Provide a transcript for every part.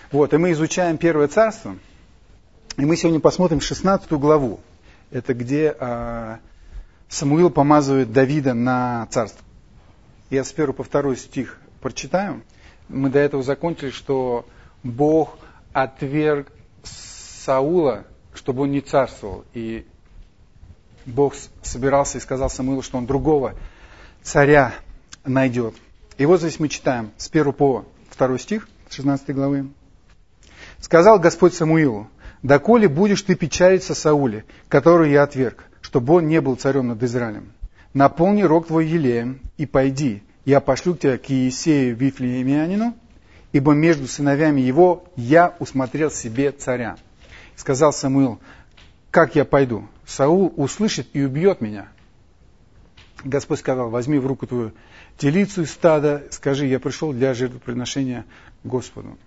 Вот, и мы изучаем Первое Царство, и мы сегодня посмотрим 16 главу. Это где Самуил помазывает Давида на царство. Я с 1 по 2 стих прочитаю. Мы до этого закончили, что Бог отверг Саула, чтобы он не царствовал. И Бог собирался и сказал Самуилу, что он другого царя найдет. И вот здесь мы читаем с 1 по 2 стих 16 главы. «Сказал Господь Самуилу: доколе будешь ты печалиться Сауле, которого я отверг, чтобы он не был царем над Израилем? Наполни рог твой елеем и пойди, я пошлю тебя к Иисею Вифлеемянину, ибо между сыновьями его я усмотрел себе царя». Сказал Самуил: как я пойду? Саул услышит и убьет меня. Господь сказал: возьми в руку твою телицу из стада, скажи: я пришел для жертвоприношения Господу.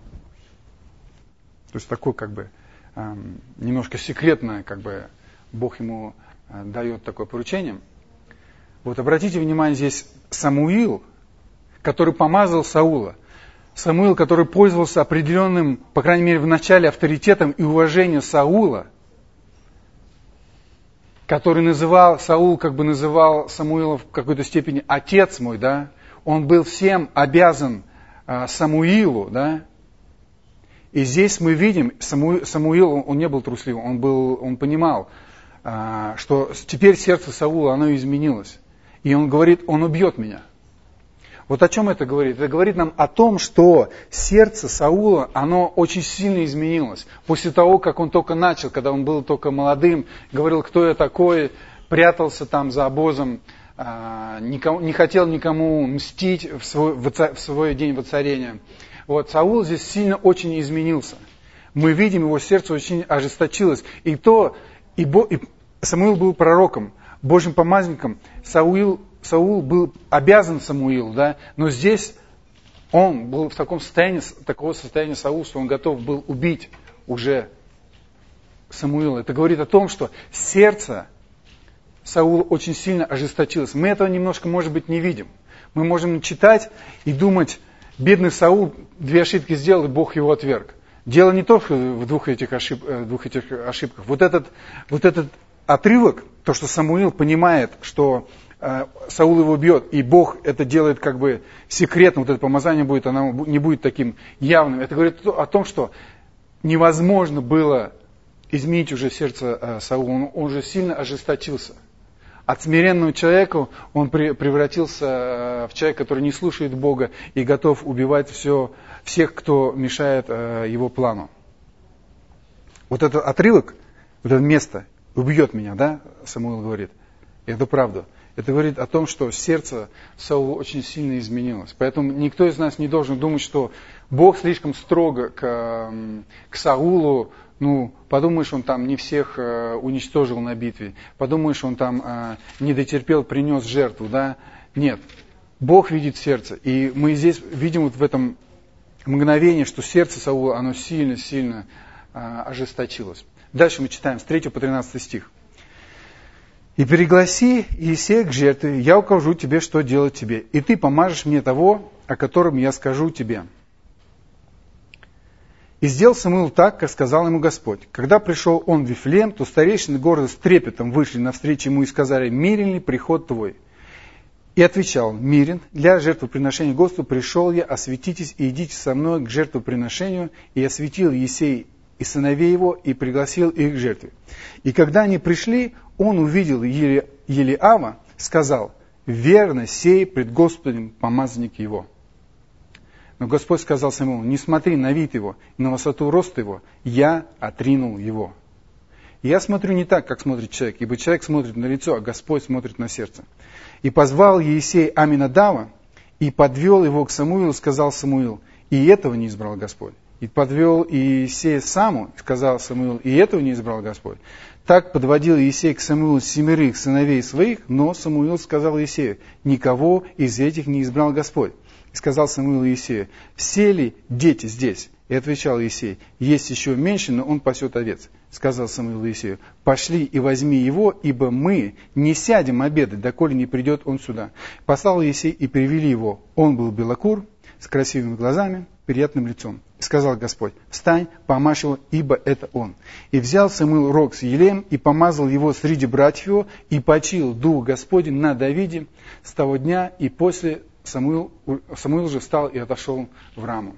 То есть такое немножко секретное, Бог ему дает такое поручение. Вот обратите внимание, здесь Самуил, который помазал Саула. Самуил, который пользовался определенным, по крайней мере в начале, авторитетом и уважением Саула, который Саул называл Самуила в какой-то степени отец мой, да? Он был всем обязан Самуилу, да? И здесь мы видим, Самуил, он не был трусливым, он понимал, что теперь сердце Саула, оно изменилось. И он говорит: он убьет меня. Вот о чем это говорит? Это говорит нам о том, что сердце Саула, оно очень сильно изменилось. После того, как он только начал, когда он был только молодым, говорил: кто я такой, прятался там за обозом, не хотел никому мстить в свой день воцарения. Вот, Саул здесь сильно очень изменился. Мы видим, его сердце очень ожесточилось. И Самуил был пророком, Божьим помазанником. Саул был обязан Самуилу, да? Но здесь он был в такого состояния Саул, что он готов был убить уже Самуила. Это говорит о том, что сердце Саула очень сильно ожесточилось. Мы этого немножко, может быть, не видим. Мы можем читать и думать: бедный Саул 2 ошибки сделал, и Бог его отверг. Дело не только в двух этих ошибках. Вот этот отрывок, то, что Самуил понимает, что Саул его убьет, и Бог это делает секретно, вот это помазание будет, оно не будет таким явным. Это говорит о том, что невозможно было изменить уже сердце Саула, он уже сильно ожесточился. От смиренного человека он превратился в человека, который не слушает Бога и готов убивать всех, кто мешает его плану. Вот этот отрывок, вот это место убьет меня, да, Самуил говорит. И это правда. Это говорит о том, что сердце Саула очень сильно изменилось. Поэтому никто из нас не должен думать, что Бог слишком строго к Саулу. Подумаешь, он там не всех уничтожил на битве. Подумаешь, он там не дотерпел, принес жертву, да? Нет. Бог видит сердце. И мы здесь видим вот в этом мгновении, что сердце Саула, оно сильно-сильно ожесточилось. Дальше мы читаем с 3 по 13 стих. «И пригласи Иисея к жертве, я укажу тебе, что делать тебе, и ты помажешь мне того, о котором я скажу тебе». И сделал Самуил так, как сказал ему Господь. Когда пришел он в Вифлеем, то старейшины города с трепетом вышли навстречу ему и сказали: «Мирен ли приход твой?» И отвечал: «Мирен, для жертвоприношения Господу пришел я, осветитесь и идите со мной к жертвоприношению». И осветил Иисей и сыновей его, и пригласил их к жертве. И когда они пришли, он увидел Елиава, сказал: «Верно сей пред Господом помазанник его». Но Господь сказал Самуилу: «Не смотри на вид его, на высоту роста его, я отринул его». И я смотрю не так, как смотрит человек, ибо человек смотрит на лицо, а Господь смотрит на сердце. И позвал Иисей Аминадава, и подвел его к Самуилу, сказал Самуил: «И этого не избрал Господь». И подвел Иисея Саму, сказал Самуил: «И этого не избрал Господь». Так подводил Иисей к Самуилу 7 сыновей своих, но Самуил сказал Иисею: «Никого из этих не избрал Господь». И сказал Самуил Иисею: «Все ли дети здесь?» И отвечал Иисей: «Есть еще меньше, но он пасет овец». Сказал Самуил Иисею: «Пошли и возьми его, ибо мы не сядем обедать, доколе не придет он сюда». Послал Иисей, и привели его. Он был белокур, с красивыми глазами, приятным лицом. И сказал Господь: встань, помажь его, ибо это он. И взял Самуил рог с елеем, и помазал его среди братьев его, и почил Дух Господень на Давиде с того дня, и после Самуил же встал и отошел в Раму.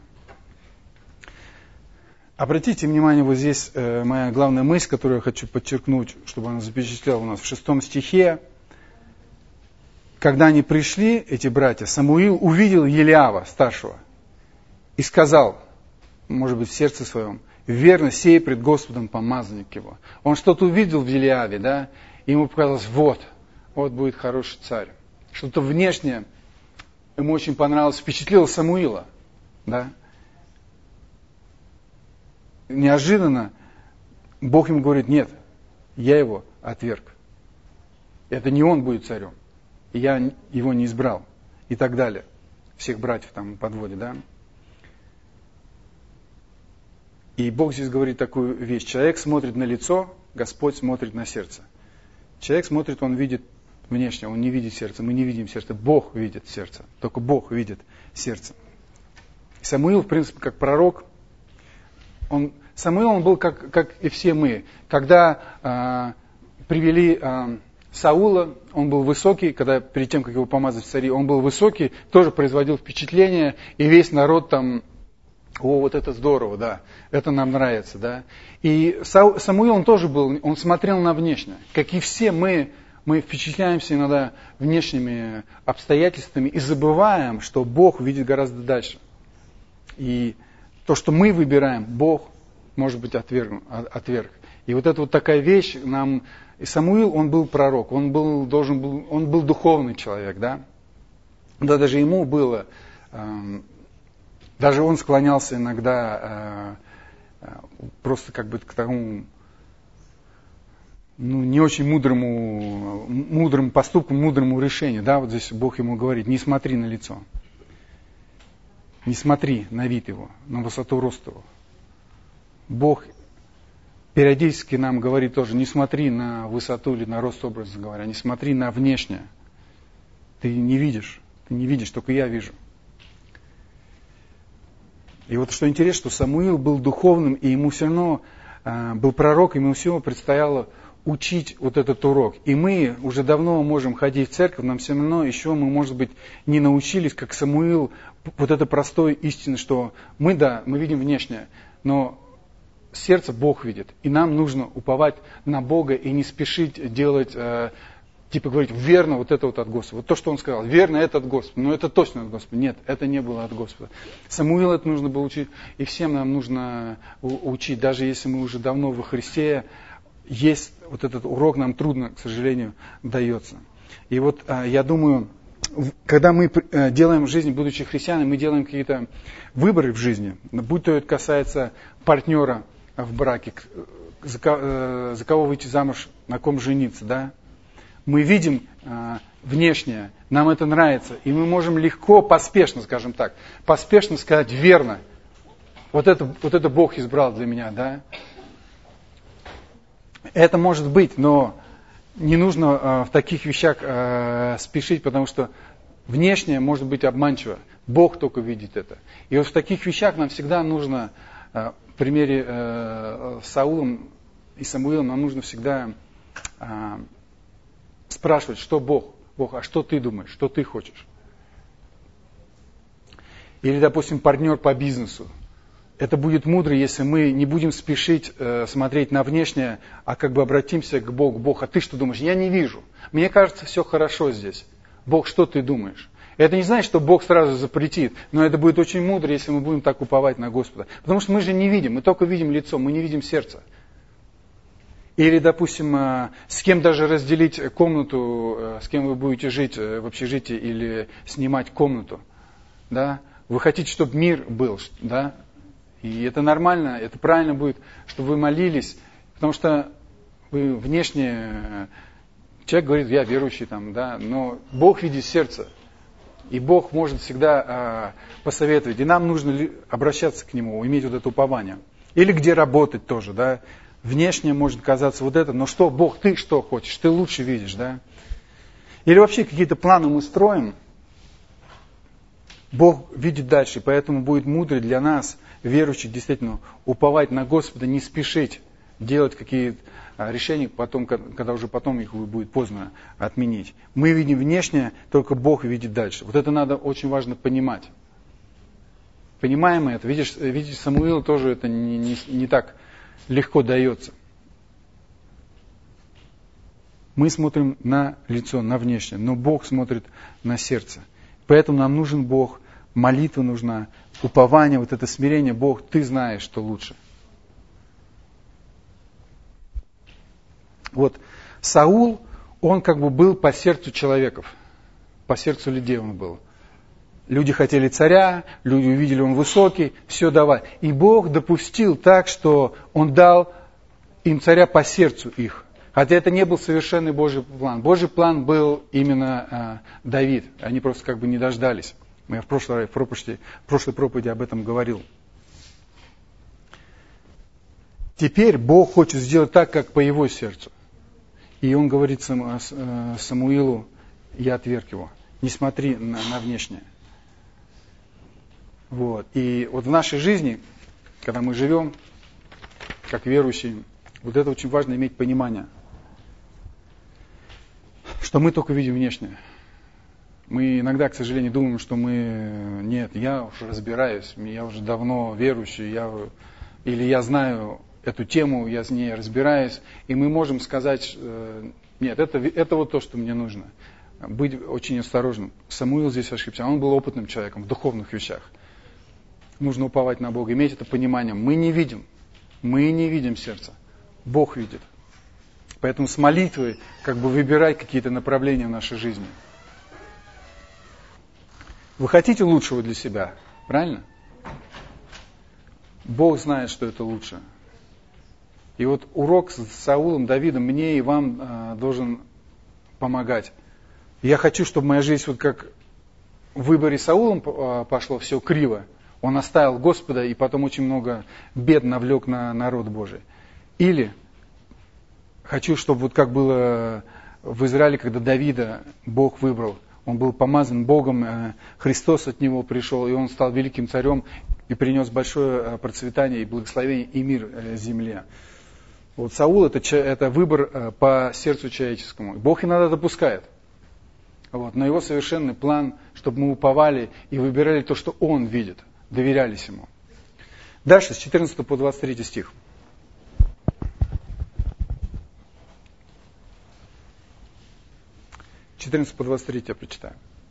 Обратите внимание, вот здесь моя главная мысль, которую я хочу подчеркнуть, чтобы она запечатлела у нас в 6 стихе. Когда они пришли, эти братья, Самуил увидел Елиава, старшего, и сказал, может быть, в сердце своем: верно сей пред Господом помазанник его. Он что-то увидел в Елиаве, да, и ему показалось: вот будет хороший царь. Что-то внешнее ему очень понравилось, впечатлило Самуила, да. Неожиданно Бог ему говорит: нет, я его отверг. Это не он будет царем. И я его не избрал. И так далее. Всех братьев там подводит, да. И Бог здесь говорит такую вещь. Человек смотрит на лицо, Господь смотрит на сердце. Человек смотрит, он видит внешне, он не видит сердце. Мы не видим сердце. Бог видит сердце. Только Бог видит сердце. Самуил, в принципе, как пророк, Самуил, он был как и все мы. Когда привели Саула, он был высокий, когда перед тем, как его помазать в цари, он был высокий, тоже производил впечатление, и весь народ там: о, вот это здорово, да, это нам нравится, да. И Самуил, он тоже был, он смотрел на внешнее. Как и все мы впечатляемся иногда внешними обстоятельствами и забываем, что Бог видит гораздо дальше. И то, что мы выбираем, Бог, может быть, отверг. И вот это вот такая вещь нам... И Самуил, он был пророк, он был духовный человек, да. Да, даже ему было... даже он склонялся иногда просто как бы к тому... не очень мудрому поступку, мудрому решению, да. Вот здесь Бог ему говорит: не смотри на лицо. Не смотри на вид его, на высоту роста его. Бог периодически нам говорит тоже: не смотри на высоту или на рост, образно говоря, не смотри на внешнее. Ты не видишь, только я вижу. И вот что интересно, что Самуил был духовным, и ему все равно был пророк, ему все равно предстояло учить вот этот урок. И мы уже давно можем ходить в церковь, нам все равно еще мы, может быть, не научились, как Самуил, вот это простое истина, что мы видим внешнее, но сердце Бог видит. И нам нужно уповать на Бога и не спешить делать, говорить: верно, вот это вот от Господа. Вот то, что он сказал: верно, это от Господа. Но это точно от Господа. Нет, это не было от Господа. Самуил это нужно было учить, и всем нам нужно учить, даже если мы уже давно во Христе. Есть вот этот урок, нам трудно, к сожалению, дается. И вот я думаю, когда мы делаем в жизни, будучи христианами, мы делаем какие-то выборы в жизни, будь то это касается партнера в браке, за кого выйти замуж, на ком жениться, да, мы видим внешнее, нам это нравится, и мы можем легко, поспешно, скажем так, поспешно сказать: верно, вот это Бог избрал для меня, да. Это может быть, но не нужно в таких вещах спешить, потому что внешнее может быть обманчиво. Бог только видит это. И вот в таких вещах нам всегда нужно, в примере с Саулом и Самуилом, нам нужно всегда спрашивать: что Бог, а что ты думаешь, что ты хочешь. Или, допустим, партнер по бизнесу. Это будет мудро, если мы не будем спешить смотреть на внешнее, а как бы обратимся к Богу. Бог, а ты что думаешь? Я не вижу. Мне кажется, все хорошо здесь. Бог, что ты думаешь? Это не значит, что Бог сразу запретит, но это будет очень мудро, если мы будем так уповать на Господа. Потому что мы же не видим, мы только видим лицо, мы не видим сердце. Или, допустим, с кем даже разделить комнату, с кем вы будете жить в общежитии или снимать комнату. Да? Вы хотите, чтобы мир был, да? И это нормально, это правильно будет, чтобы вы молились, потому что вы внешне, человек говорит: я верующий, там, да, но Бог видит сердце, и Бог может всегда посоветовать, и нам нужно обращаться к Нему, иметь вот это упование. Или где работать тоже, да, внешне может казаться вот это, но что, Бог, ты что хочешь, ты лучше видишь, да. Или вообще какие-то планы мы строим, Бог видит дальше, поэтому будет мудро для нас, верующих, действительно, уповать на Господа, не спешить делать какие-то решения, потом, когда уже потом их будет поздно отменить. Мы видим внешнее, только Бог видит дальше. Вот это надо очень важно понимать. Понимаем мы это. Видите, Самуилу тоже это не так легко дается. Мы смотрим на лицо, на внешнее, но Бог смотрит на сердце. Поэтому нам нужен Бог, молитва нужна, упование, вот это смирение. Бог, Ты знаешь, что лучше. Вот Саул, он как бы был по сердцу человеков, по сердцу людей он был. Люди хотели царя, люди увидели, он высокий, все давай. И Бог допустил так, что Он дал им царя по сердцу их. Хотя это не был совершенный Божий план. Божий план был именно Давид. Они просто как бы не дождались. Я в прошлой проповеди об этом говорил. Теперь Бог хочет сделать так, как по его сердцу. И Он говорит Самуилу, я отверг его. Не смотри на внешнее. Вот. И вот в нашей жизни, когда мы живем, как верующие, вот это очень важно иметь понимание, что мы только видим внешнее. Мы иногда, к сожалению, думаем, что нет, я уже разбираюсь, я уже давно верующий, или я знаю эту тему, я с ней разбираюсь, и мы можем сказать, нет, это вот то, что мне нужно. Быть очень осторожным. Самуил здесь ошибся, он был опытным человеком в духовных вещах. Нужно уповать на Бога, иметь это понимание. Мы не видим сердца. Бог видит. Поэтому с молитвой как бы выбирать какие-то направления в нашей жизни. Вы хотите лучшего для себя, правильно? Бог знает, что это лучше. И вот урок с Саулом, Давидом мне и вам должен помогать. Я хочу, чтобы моя жизнь, вот как в выборе Саулом пошло все криво. Он оставил Господа и потом очень много бед навлек на народ Божий. Или хочу, чтобы вот как было в Израиле, когда Давида Бог выбрал. Он был помазан Богом, Христос от него пришел, и он стал великим царем и принес большое процветание и благословение и мир земле. Вот Саул это выбор по сердцу человеческому. Бог иногда допускает. Вот, но его совершенный план, чтобы мы уповали и выбирали то, что Он видит, доверялись Ему. Дальше, с 14 по 23 стих. С 14 по 23 я прочитаю.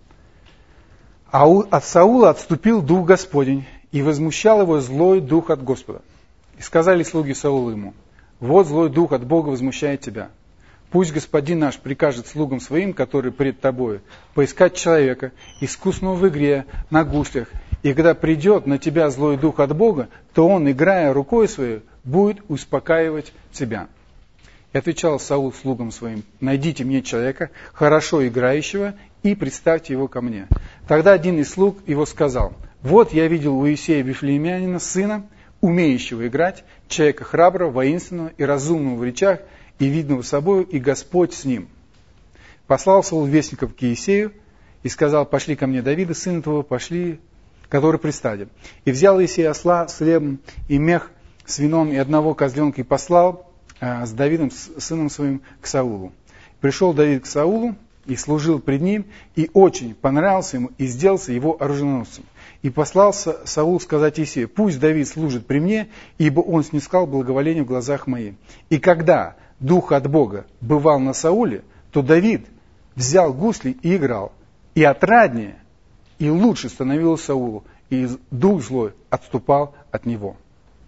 А от Саула отступил дух Господень, и возмущал его злой дух от Господа. И сказали слуги Саула ему: вот злой дух от Бога возмущает тебя. Пусть господин наш прикажет слугам своим, которые пред тобою, поискать человека, искусного в игре, на гуслях, и когда придет на тебя злой дух от Бога, то он, играя рукой своей, будет успокаивать тебя. И отвечал Саул слугам своим: найдите мне человека, хорошо играющего, и представьте его ко мне. Тогда один из слуг его сказал: вот я видел у Иисея Вифлеемянина сына, умеющего играть, человека храброго, воинственного и разумного в речах, и видного собою, и Господь с ним. Послал Саул вестников к Иисею и сказал: пошли ко мне Давида, сына твоего, пошли, который при стаде. И взял Иисей осла с хлебом и мех с вином и одного козленка, и послал с Давидом, сыном своим, к Саулу. Пришел Давид к Саулу и служил пред ним, и очень понравился ему, и сделался его оруженосцем. И послал Саул сказать Иисею: пусть Давид служит при мне, ибо он снискал благоволение в глазах моих. И когда дух от Бога бывал на Сауле, то Давид взял гусли и играл, и отраднее, и лучше становилось Саулу, и дух злой отступал от него.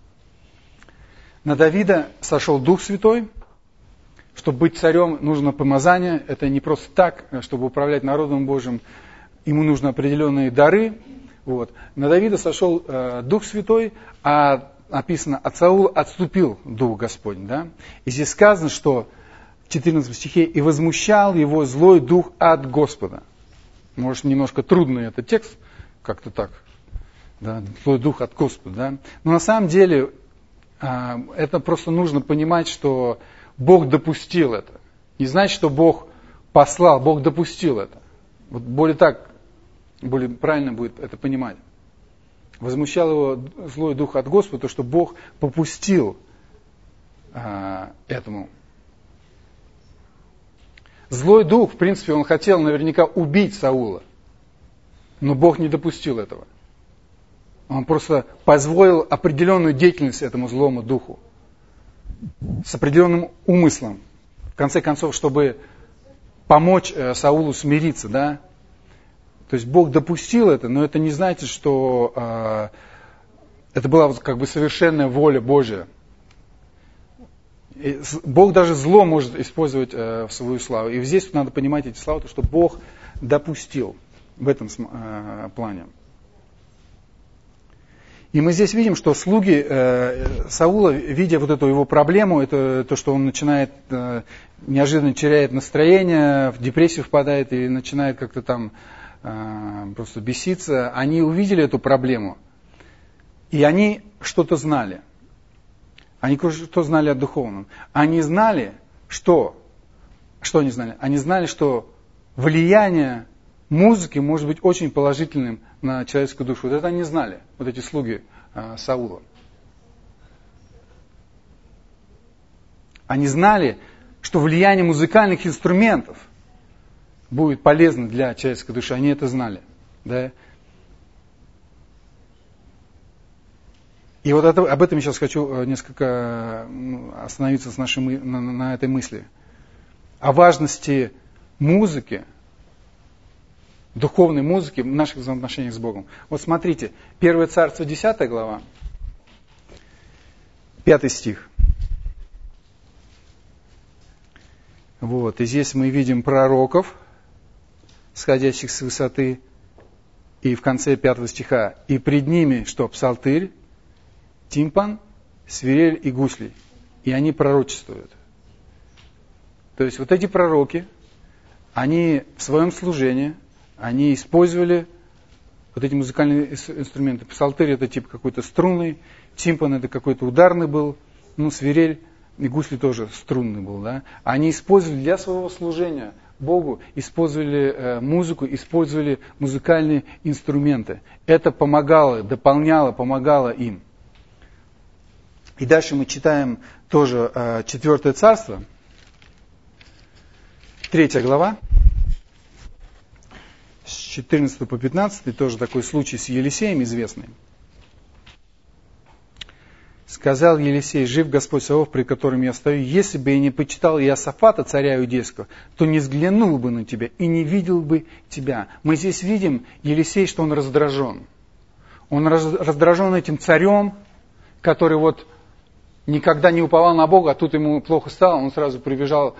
На Давида сошел Дух Святой. Чтобы быть царем, нужно помазание. Это не просто так, чтобы управлять народом Божьим. Ему нужны определенные дары. Вот. На Давида сошел Дух Святой, а написано: от Саула отступил Дух Господень. Да? И здесь сказано, что в 14 стихе: и возмущал его злой дух от Господа. Может, немножко трудный этот текст, как-то так. Да? Злой дух от Господа. Да? Но на самом деле это просто нужно понимать, что Бог допустил это. Не значит, что Бог послал, Бог допустил это. Вот более так более правильно будет это понимать. Возмущал его злой дух от Господа, то, что Бог попустил этому. Злой дух, в принципе, он хотел наверняка убить Саула, но Бог не допустил этого. Он просто позволил определенную деятельность этому злому духу с определенным умыслом. В конце концов, чтобы помочь Саулу смириться, да? То есть Бог допустил это, но это не значит, что это была как бы совершенная воля Божья. И Бог даже зло может использовать в свою славу. И здесь надо понимать эти слова, то, что Бог допустил в этом плане. И мы здесь видим, что слуги Саула, видя вот эту его проблему, это то, что он начинает, неожиданно теряет настроение, в депрессию впадает и начинает как-то там просто беситься, они увидели эту проблему, и они что-то знали. Они что знали о духовном? Они знали, что они знали? Они знали, что влияние музыки может быть очень положительным на человеческую душу. Вот это они знали, вот эти слуги Саула. Они знали, что влияние музыкальных инструментов будет полезно для человеческой души. Они это знали. Да? И вот об этом я сейчас хочу несколько остановиться на этой мысли. О важности музыки, духовной музыки в наших взаимоотношениях с Богом. Вот смотрите, 1 Царство, 10 глава, 5 стих. Вот, и здесь мы видим пророков, сходящих с высоты, и в конце 5 стиха, и пред ними, что псалтырь, тимпан, свирель и гусли, и они пророчествуют. То есть вот эти пророки, они в своем служении, они использовали вот эти музыкальные инструменты. Псалтырь это типа какой-то струнный, тимпан это какой-то ударный был, свирель и гусли тоже струнный был. Да? Они использовали для своего служения Богу, использовали музыку, использовали музыкальные инструменты. Это помогало, дополняло, помогало им. И дальше мы читаем тоже 4 царство, 3 глава, с 14 по 15, тоже такой случай с Елисеем известный. Сказал Елисей: жив Господь Саваоф, при котором я стою, если бы я не почитал Иосафата, царя иудейского, то не взглянул бы на тебя и не видел бы тебя. Мы здесь видим Елисей, что он раздражен. Он раздражен этим царем, который вот никогда не уповал на Бога, а тут ему плохо стало, он сразу прибежал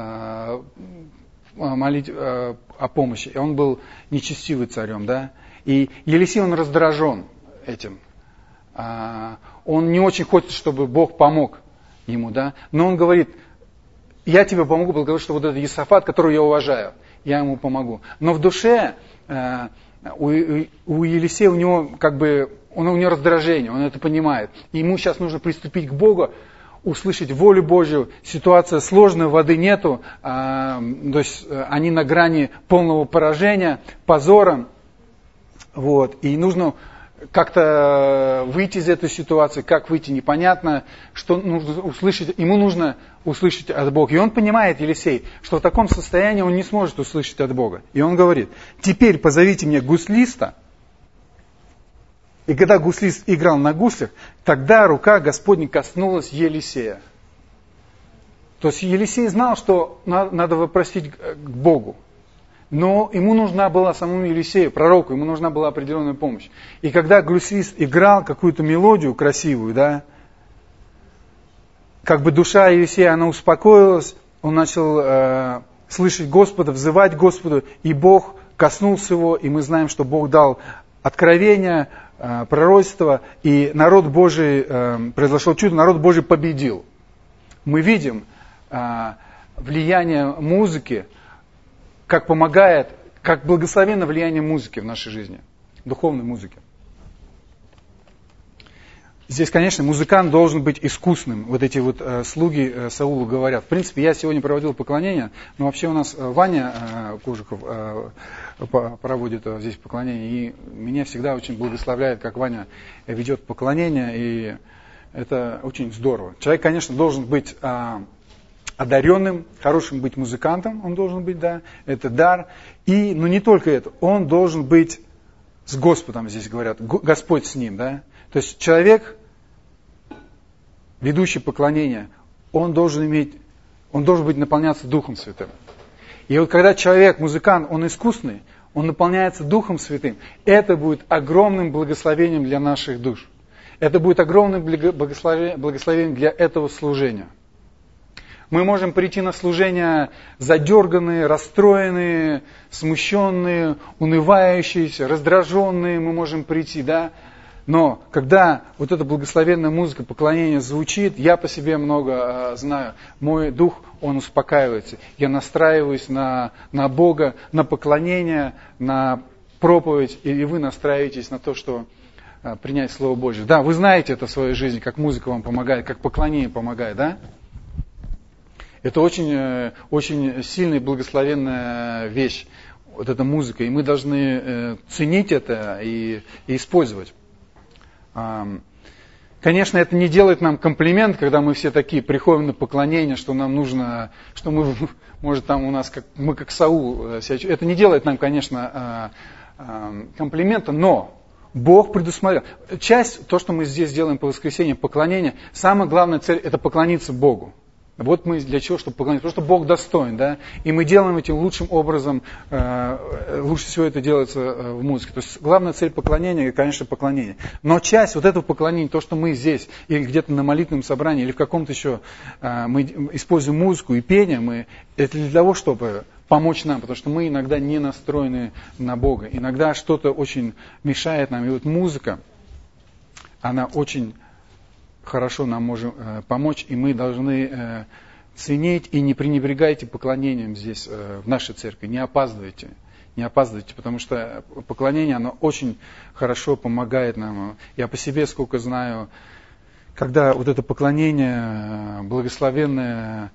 молить о помощи. И он был нечестивый царем, да. И Елисей, он раздражен этим. Он не очень хочет, чтобы Бог помог ему, да. Но он говорит: я тебе помогу, благодаря, что вот этот Иосафат, которого я уважаю, я ему помогу. Но в душе у Елисея, у него как бы, у него раздражение, он это понимает. И ему сейчас нужно приступить к Богу, услышать волю Божью. Ситуация сложная, воды нету, то есть они на грани полного поражения, позора. Вот. И нужно как-то выйти из этой ситуации, как выйти, непонятно, что нужно услышать, ему нужно услышать от Бога. И он понимает, Елисей, что в таком состоянии он не сможет услышать от Бога. И он говорит: теперь позовите мне гуслиста. И когда гуслист играл на гуслях, тогда рука Господня коснулась Елисея. То есть Елисей знал, что надо вопросить к Богу. Но ему нужна была самому Елисею, пророку, ему нужна была определенная помощь. И когда гуслист играл какую-то мелодию красивую, да, как бы душа Елисея, она успокоилась, он начал слышать Господа, взывать Господу, и Бог коснулся его, и мы знаем, что Бог дал откровение, пророчество, и народ Божий, произошло чудо, народ Божий победил. Мы видим влияние музыки, как помогает, как благословенно влияние музыки в нашей жизни, духовной музыки. Здесь, конечно, музыкант должен быть искусным. Вот эти вот слуги Саулу говорят. В принципе, я сегодня проводил поклонение, но вообще у нас Ваня Кожухов проводит здесь поклонение, и меня всегда очень благословляет, как Ваня ведет поклонение, и это очень здорово. Человек, конечно, должен быть одаренным, хорошим быть музыкантом, он должен быть, да, это дар. Но не только это, он должен быть с Господом, здесь говорят, Господь с ним, да. То есть человек, ведущий поклонение, он должен быть наполняться Духом Святым. И вот когда человек, музыкант, он искусный, он наполняется Духом Святым, это будет огромным благословением для наших душ. Это будет огромным благословением для этого служения. Мы можем прийти на служение задерганные, расстроенные, смущенные, унывающиеся, раздраженные. Мы можем прийти, да. Но когда вот эта благословенная музыка поклонения звучит, я по себе много знаю, мой дух, он успокаивается. Я настраиваюсь на Бога, на поклонение, на проповедь, и вы настраиваетесь на то, что принять Слово Божье. Да, вы знаете это в своей жизни, как музыка вам помогает, как поклонение помогает, да? Это очень, очень сильная и благословенная вещь, вот эта музыка, и мы должны ценить это и использовать. Конечно, это не делает нам комплимент, когда мы все такие приходим на поклонение, что нам нужно, что мы, может, там у нас, мы как Саул. Это не делает нам, конечно, комплимента, но Бог предусмотрел. Часть, то, что мы здесь делаем по воскресеньям, поклонение, самая главная цель – это поклониться Богу. Вот мы для чего, чтобы поклониться? Потому что Бог достоин, да? И мы делаем этим лучшим образом, лучше всего это делается в музыке. То есть главная цель поклонения, конечно, поклонение. Но часть вот этого поклонения, то, что мы здесь, или где-то на молитвенном собрании, или в каком-то еще, мы используем музыку и пение, это для того, чтобы помочь нам, потому что мы иногда не настроены на Бога. Иногда что-то очень мешает нам. И вот музыка, она очень хорошо нам может помочь, и мы должны ценить и не пренебрегайте поклонением здесь, в нашей церкви. Не опаздывайте, потому что поклонение, оно очень хорошо помогает нам. Я по себе сколько знаю, когда вот это поклонение благословенное,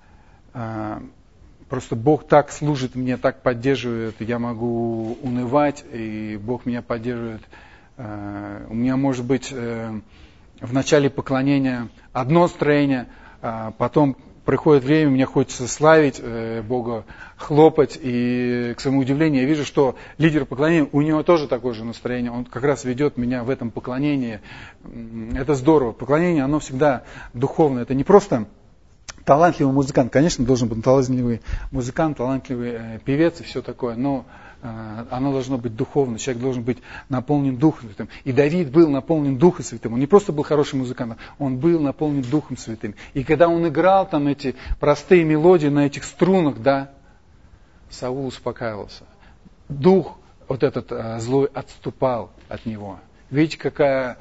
просто Бог так служит мне, так поддерживает, я могу унывать, и Бог меня поддерживает. У меня может быть в начале поклонения одно настроение, потом приходит время, мне хочется славить Бога, хлопать, и к своему удивлению я вижу, что лидер поклонения, у него тоже такое же настроение, он как раз ведет меня в этом поклонении. Это здорово. Поклонение, оно всегда духовное, это не просто талантливый музыкант, конечно, должен быть талантливый музыкант, талантливый певец и все такое, но оно должно быть духовно, человек должен быть наполнен Духом Святым. И Давид был наполнен Духом Святым. Он не просто был хорошим музыкантом, он был наполнен Духом Святым. И когда он играл там эти простые мелодии на этих струнах, да, Саул успокаивался. Дух вот этот злой отступал от него. Видите, какая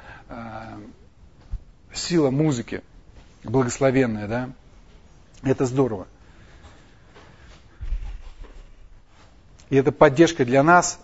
сила музыки, благословенная, да? Это здорово. И это поддержка для нас,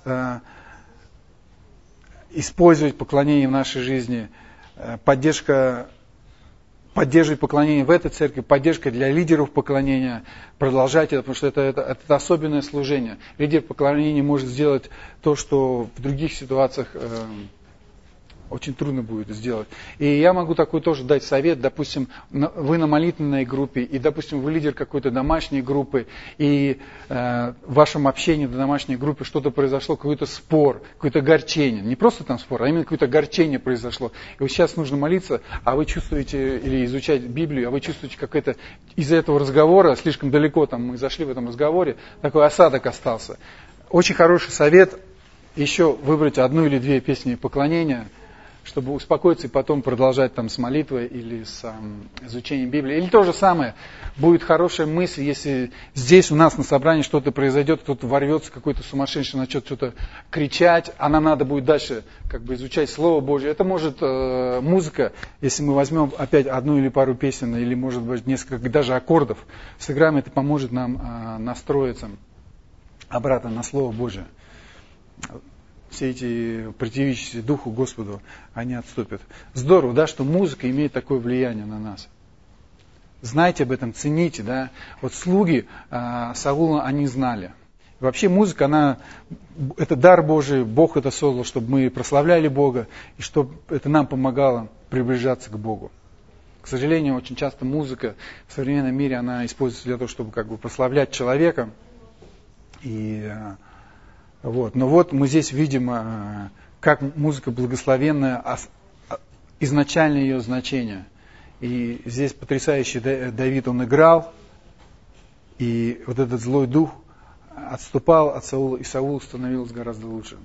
использовать поклонение в нашей жизни, поддерживать поклонение в этой церкви, поддержка для лидеров поклонения, продолжать это, потому что это особенное служение. Лидер поклонения может сделать то, что в других ситуациях очень трудно будет сделать. И я могу такой тоже дать совет, допустим, вы на молитвенной группе, и, допустим, вы лидер какой-то домашней группы, и в вашем общении в домашней группе что-то произошло, какой-то спор, какое-то горчение. Не просто там спор, а именно какое-то горчение произошло. И вот сейчас нужно молиться, а вы чувствуете, или изучать Библию, а вы чувствуете, как это из-за этого разговора, слишком далеко там мы зашли в этом разговоре, такой осадок остался. Очень хороший совет еще выбрать одну или две песни поклонения, чтобы успокоиться и потом продолжать там с молитвой или с изучением Библии. Или то же самое, будет хорошая мысль, если здесь у нас на собрании что-то произойдет, кто-то ворвется, какой-то сумасшедший начнет что-то кричать, а нам надо будет дальше как бы изучать Слово Божье. Это может музыка, если мы возьмем опять одну или пару песен, или может быть несколько даже аккордов, сыграем, это поможет нам настроиться обратно на Слово Божье. все эти противящиеся Духу Господу, они отступят. Здорово, да, что музыка имеет такое влияние на нас. Знайте об этом, цените, да. Вот слуги Саула, они знали. Вообще музыка, это дар Божий, Бог это создал, чтобы мы прославляли Бога, и чтобы это нам помогало приближаться к Богу. К сожалению, очень часто музыка в современном мире, она используется для того, чтобы прославлять человека. Но вот мы здесь видим, как музыка благословенная, изначально ее значение. И здесь потрясающий Давид, он играл, и вот этот злой дух отступал от Саула, и Саулу становилось гораздо лучше.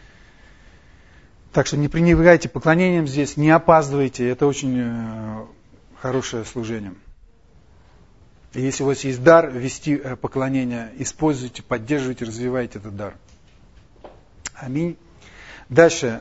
Так что не пренебрегайте поклонением здесь, не опаздывайте, это очень хорошее служение. И если у вас есть дар вести поклонение, используйте, поддерживайте, развивайте этот дар. Аминь. Дальше.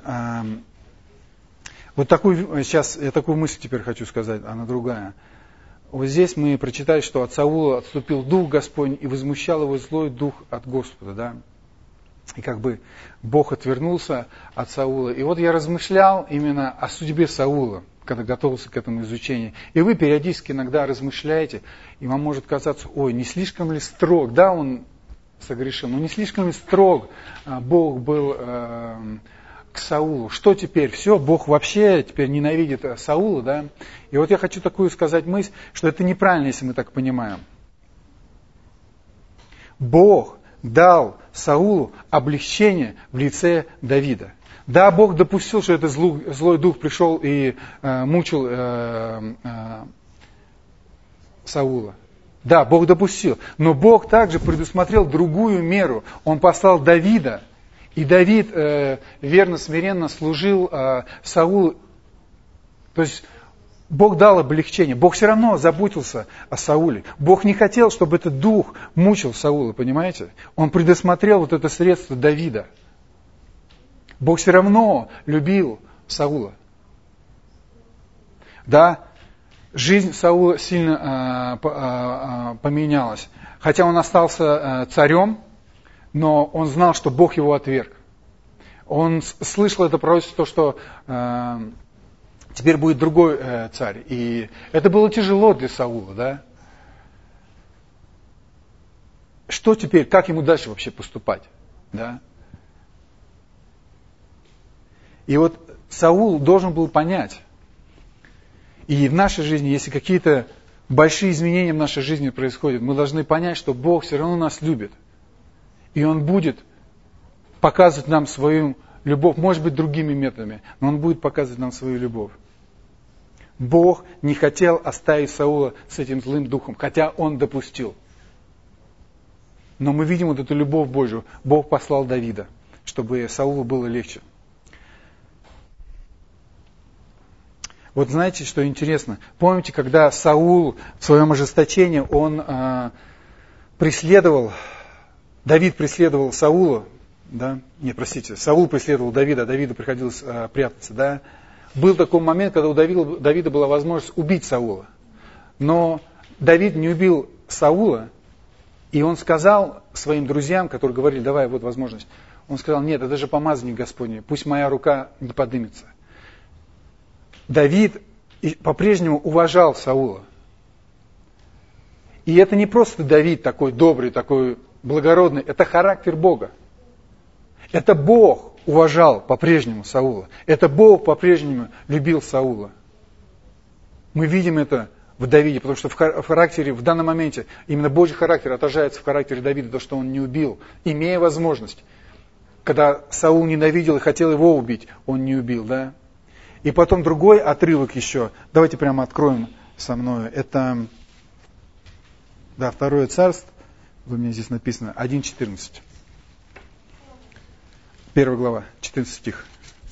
Сейчас я такую мысль теперь хочу сказать, она другая. Вот здесь мы прочитали, что от Саула отступил Дух Господень и возмущал его злой дух от Господа. Да? И Бог отвернулся от Саула. И вот я размышлял именно о судьбе Саула, когда готовился к этому изучению. И вы периодически иногда размышляете, и вам может казаться, не слишком ли строг, да, он согрешил, но не слишком ли строг Бог был к Саулу. Что теперь? Все, Бог вообще теперь ненавидит Саула, да? И вот я хочу такую сказать мысль, что это неправильно, если мы так понимаем. Бог дал Саулу облегчение в лице Давида. Да, Бог допустил, что этот злой дух пришел и мучил Саула. Да, Бог допустил. Но Бог также предусмотрел другую меру. Он послал Давида. И Давид верно, смиренно служил Саулу. То есть Бог дал облегчение. Бог все равно заботился о Сауле. Бог не хотел, чтобы этот дух мучил Саула, понимаете? Он предусмотрел вот это средство Давида. Бог все равно любил Саула. Да, жизнь Саула сильно поменялась. Хотя он остался царем, но он знал, что Бог его отверг. Он слышал это пророчество, что теперь будет другой царь. И это было тяжело для Саула, да? Что теперь, как ему дальше вообще поступать, да? И вот Саул должен был понять, и в нашей жизни, если какие-то большие изменения в нашей жизни происходят, мы должны понять, что Бог все равно нас любит. И Он будет показывать нам свою любовь, может быть, другими методами, но Он будет показывать нам свою любовь. Бог не хотел оставить Саула с этим злым духом, хотя Он допустил. Но мы видим вот эту любовь Божью. Бог послал Давида, чтобы Саулу было легче. Вот знаете, что интересно? Помните, когда Саул в своем ожесточении, он Давид преследовал Саула, да? Саул преследовал Давида, а Давиду приходилось прятаться, да? Был такой момент, когда у Давида была возможность убить Саула. Но Давид не убил Саула, и он сказал своим друзьям, которые говорили, давай, вот возможность. Он сказал, нет, это же помазанник Господний, пусть моя рука не поднимется. Давид по-прежнему уважал Саула. И это не просто Давид такой добрый, такой благородный, это характер Бога. Это Бог уважал по-прежнему Саула. Это Бог по-прежнему любил Саула. Мы видим это в Давиде, потому что в характере, в данном моменте, именно Божий характер отражается в характере Давида, то, что он не убил, имея возможность. Когда Саул ненавидел и хотел его убить, он не убил, да? И потом другой отрывок еще. Давайте прямо откроем со мной. Это 2 Царств. У меня здесь написано 1:14. 1 глава, 14 стих.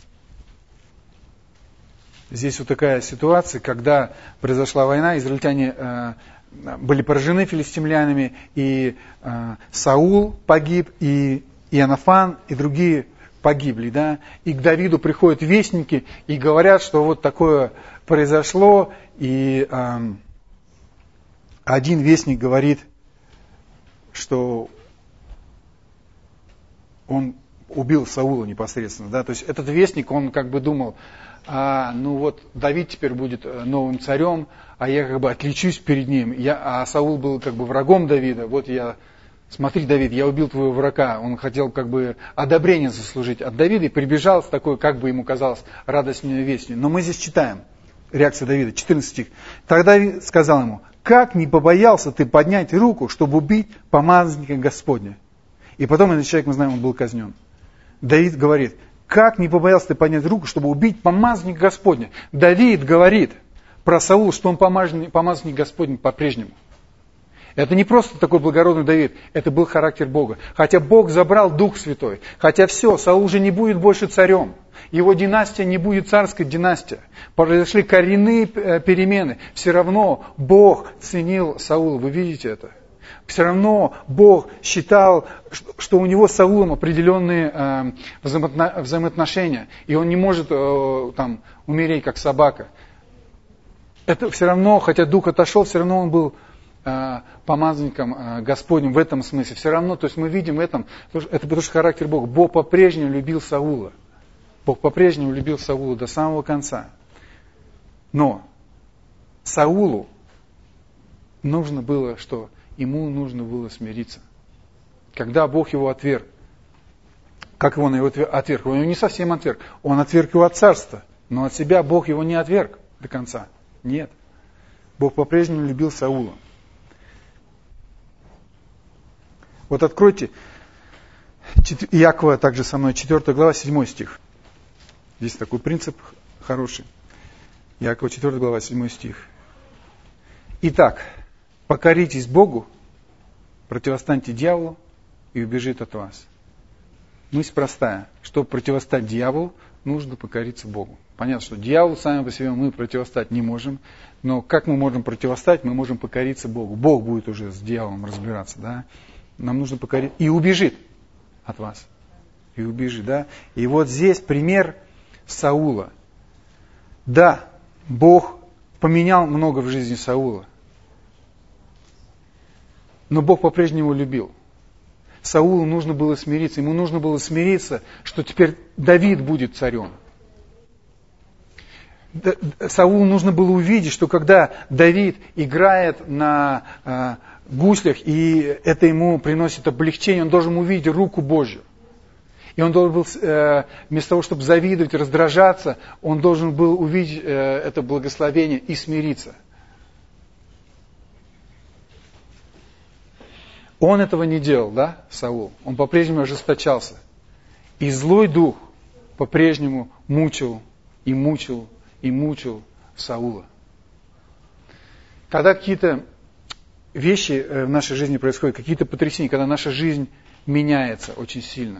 Здесь вот такая ситуация, когда произошла война, израильтяне были поражены филистимлянами, и Саул погиб, и Иоаннафан, и другие погибли, да, и к Давиду приходят вестники и говорят, что вот такое произошло, и один вестник говорит, что он убил Саула непосредственно. Да? То есть этот вестник, он как бы думал, Давид теперь будет новым царем, а я как бы отличусь перед ним. А Саул был как бы врагом Давида. Смотри, Давид, я убил твоего врага. Он хотел как бы одобрение заслужить от Давида и прибежал с такой, как бы ему казалось, радостной вестью. Но мы здесь читаем реакцию Давида, 14 стих. Тогда Давид сказал ему: как не побоялся ты поднять руку, чтобы убить помазанника Господня? И потом этот человек, мы знаем, он был казнен. Давид говорит: как не побоялся ты поднять руку, чтобы убить помазанника Господня? Давид говорит про Саула, что он помазанник Господень по-прежнему. Это не просто такой благородный Давид, это был характер Бога. Хотя Бог забрал Дух Святой, хотя все, Саул уже не будет больше царем, его династия не будет царской династией, произошли коренные перемены, все равно Бог ценил Саула, вы видите это? Все равно Бог считал, что у него с Саулом определенные взаимоотношения, и он не может умереть как собака. Это все равно, хотя Дух отошел, все равно он был помазанником Господним в этом смысле. Все равно, то есть мы видим в этом, это потому что характер Бога. Бог по-прежнему любил Саула. Бог по-прежнему любил Саула до самого конца. Но Саулу нужно было, что ему нужно было смириться. Когда Бог его отверг, как он его отверг? Он его не совсем отверг. Он отверг его от царства. Но от себя Бог его не отверг до конца. Нет. Бог по-прежнему любил Саула. Вот откройте Иакова также со мной, 4 глава, 7 стих. Здесь такой принцип хороший. Иакова 4 глава, 7 стих. Итак, покоритесь Богу, противостаньте дьяволу и убежит от вас. Мысль простая. Чтобы противостать дьяволу, нужно покориться Богу. Понятно, что дьяволу сами по себе мы противостать не можем, но как мы можем противостать? Мы можем покориться Богу. Бог будет уже с дьяволом разбираться, да? Нам нужно покорить. И убежит от вас. И убежит, да? И вот здесь пример Саула. Да, Бог поменял много в жизни Саула. Но Бог по-прежнему любил. Саулу нужно было смириться. Ему нужно было смириться, что теперь Давид будет царем. Саулу нужно было увидеть, что когда Давид играет на гуслях, и это ему приносит облегчение, он должен увидеть руку Божью. И он должен был, вместо того, чтобы завидовать, раздражаться, он должен был увидеть это благословение и смириться. Он этого не делал, да, Саул? Он по-прежнему ожесточался. И злой дух по-прежнему мучил Саула. Когда какие-то вещи в нашей жизни происходят, какие-то потрясения, когда наша жизнь меняется очень сильно,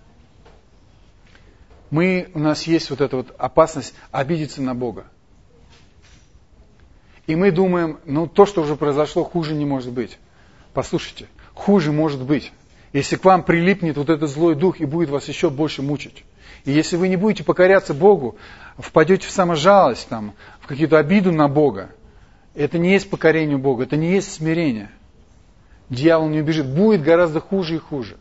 у нас есть вот эта вот опасность обидеться на Бога. И мы думаем, то, что уже произошло, хуже не может быть. Послушайте, хуже может быть, если к вам прилипнет вот этот злой дух и будет вас еще больше мучить. И если вы не будете покоряться Богу, впадете в саможалость, в какую-то обиду на Бога, это не есть покорение Богу, это не есть смирение. Дьявол не убежит, будет гораздо хуже и хуже.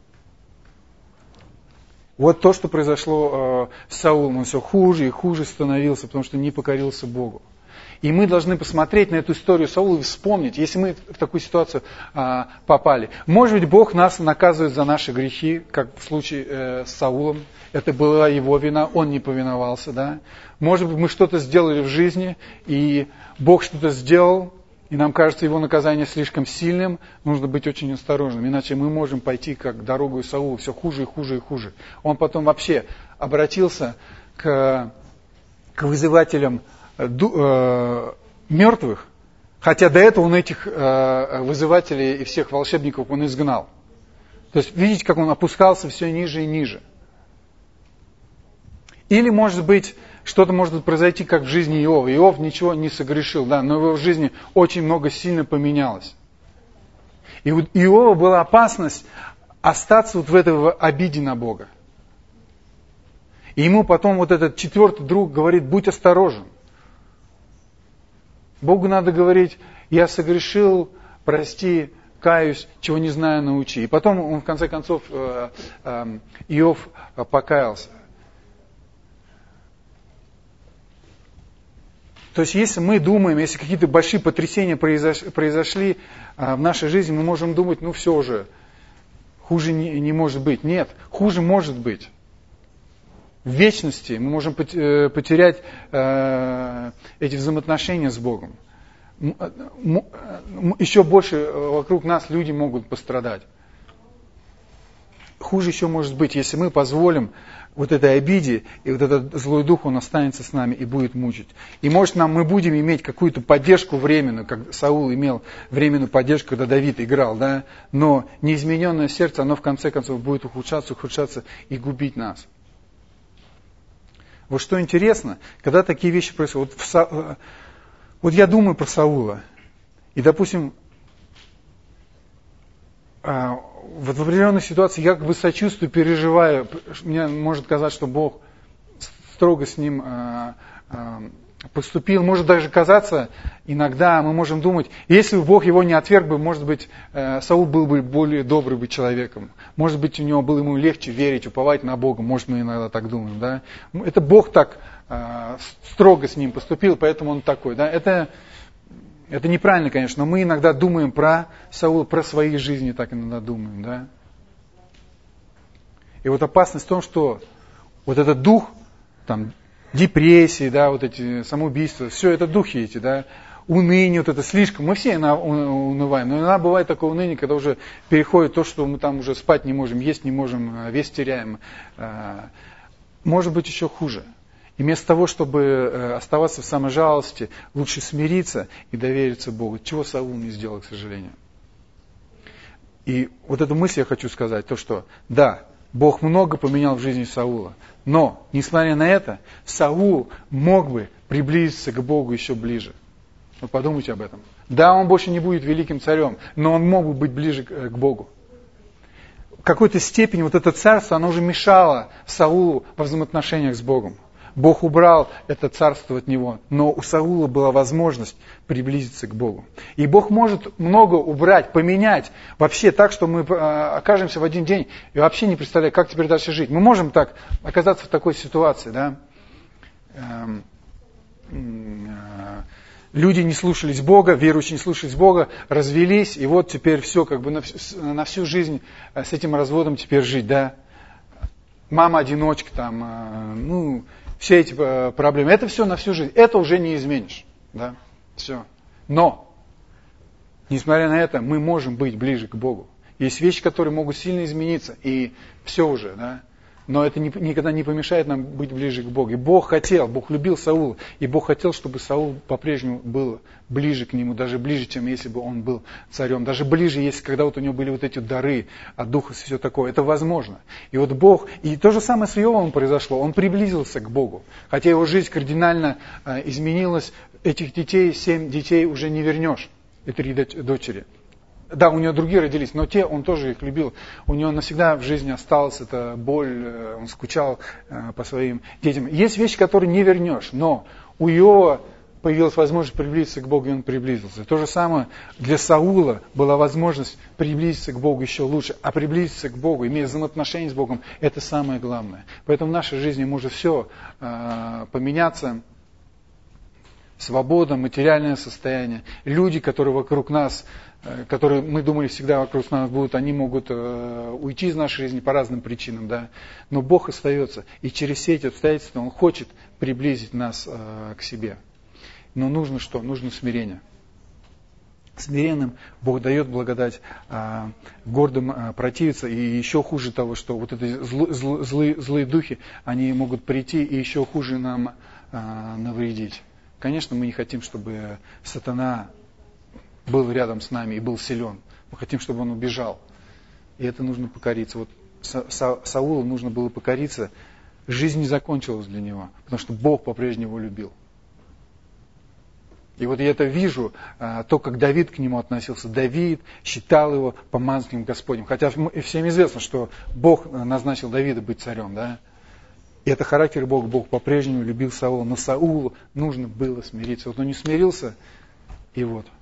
Вот то, что произошло с Саулом, он все хуже и хуже становился, потому что не покорился Богу. И мы должны посмотреть на эту историю Саула и вспомнить, если мы в такую ситуацию попали. Может быть, Бог нас наказывает за наши грехи, как в случае с Саулом. Это была его вина, он не повиновался. Да? Может быть, мы что-то сделали в жизни, и Бог что-то сделал, и нам кажется его наказание слишком сильным. Нужно быть очень осторожным, иначе мы можем пойти как дорогу Саула, все хуже и хуже и хуже. Он потом вообще обратился к вызывателям мертвых, хотя до этого он этих вызывателей и всех волшебников он изгнал. То есть видите, как он опускался все ниже и ниже. Или, может быть, что-то может произойти, как в жизни Иова. Иов ничего не согрешил, да, но в его жизни очень много сильно поменялось. И у Иова была опасность остаться вот в этой обиде на Бога. И ему потом вот этот четвертый друг говорит: будь осторожен. Богу надо говорить: я согрешил, прости, каюсь, чего не знаю, научи. И потом он, в конце концов, Иов покаялся. То есть, если мы думаем, если какие-то большие потрясения произошли в нашей жизни, мы можем думать, все уже, хуже не может быть. Нет, хуже может быть. В вечности мы можем потерять эти взаимоотношения с Богом. Еще больше вокруг нас люди могут пострадать. Хуже еще может быть, если мы позволим вот этой обиде, и вот этот злой дух, он останется с нами и будет мучить. И может мы будем иметь какую-то поддержку временную, как Саул имел временную поддержку, когда Давид играл, да? Но неизмененное сердце, оно в конце концов будет ухудшаться и губить нас. Вот что интересно, когда такие вещи происходят. Вот я думаю про Саула, и, допустим, вот в определенной ситуации я как бы сочувствую, переживаю. Мне может казаться, что Бог строго с ним поступил. Может даже казаться, иногда мы можем думать, если бы Бог его не отверг бы, может быть, Саул был бы более добрым бы человеком. Может быть, у него было ему легче верить, уповать на Бога. Может, мы иногда так думаем. Да? Это Бог так строго с ним поступил, поэтому он такой. Да? Это неправильно, конечно, но мы иногда думаем про Саула, про свои жизни так иногда думаем, да. И вот опасность в том, что вот этот дух, там, депрессии, да, вот эти самоубийства, все это духи эти, да, уныние, вот это слишком, мы все унываем, но иногда бывает такое уныние, когда уже переходит то, что мы там уже спать не можем, есть не можем, вес теряем, может быть еще хуже. И вместо того, чтобы оставаться в саможалости, лучше смириться и довериться Богу. Чего Саул не сделал, к сожалению. И вот эту мысль я хочу сказать, то что, да, Бог много поменял в жизни Саула, но, несмотря на это, Саул мог бы приблизиться к Богу еще ближе. Вот подумайте об этом. Да, он больше не будет великим царем, но он мог бы быть ближе к Богу. В какой-то степени вот это царство, оно уже мешало Саулу во взаимоотношениях с Богом. Бог убрал это царство от него, но у Саула была возможность приблизиться к Богу. И Бог может много убрать, поменять вообще так, что мы окажемся в один день и вообще не представляем, как теперь дальше жить. Мы можем так оказаться в такой ситуации, да? Люди не слушались Бога, верующие не слушались Бога, развелись, и вот теперь все, как бы на всю жизнь с этим разводом теперь жить, да? Мама-одиночка там, все эти проблемы, это все на всю жизнь, это уже не изменишь, да, все. Но, несмотря на это, мы можем быть ближе к Богу. Есть вещи, которые могут сильно измениться, и все уже, да. Но это никогда не помешает нам быть ближе к Богу. И Бог любил Саула, и Бог хотел, чтобы Саул по-прежнему был ближе к нему, даже ближе, чем если бы он был царем. Даже ближе, если когда вот у него были вот эти дары от Духа и все такое. Это возможно. И вот Бог, и то же самое с Иовом произошло, он приблизился к Богу. Хотя его жизнь кардинально изменилась, этих детей, 7 детей уже не вернешь, и 3 дочери. Да, у него другие родились, но он тоже их любил. У него навсегда в жизни осталась эта боль, он скучал по своим детям. Есть вещи, которые не вернешь, но у Иова появилась возможность приблизиться к Богу, и он приблизился. То же самое для Саула была возможность приблизиться к Богу еще лучше. А приблизиться к Богу, иметь взаимоотношения с Богом, это самое главное. Поэтому в нашей жизни может все поменяться. Свобода, материальное состояние. Люди, которые вокруг нас, которые мы думали всегда вокруг нас будут, они могут уйти из нашей жизни по разным причинам, да. Но Бог остается. И через все эти обстоятельства Он хочет приблизить нас к себе. Но нужно что? Нужно смирение. Смиренным Бог дает благодать, гордым противиться. И еще хуже того, что вот эти злые духи, они могут прийти и еще хуже нам навредить. Конечно, мы не хотим, чтобы сатана был рядом с нами и был силен. Мы хотим, чтобы он убежал. И это нужно покориться. Вот Саулу нужно было покориться. Жизнь не закончилась для него, потому что Бог по-прежнему его любил. И вот я это вижу, то, как Давид к нему относился. Давид считал его помазанником Господним. Хотя всем известно, что Бог назначил Давида быть царем, да? И это характер Бога. Бог по-прежнему любил Саула. Но Саулу нужно было смириться. Вот он не смирился, и вот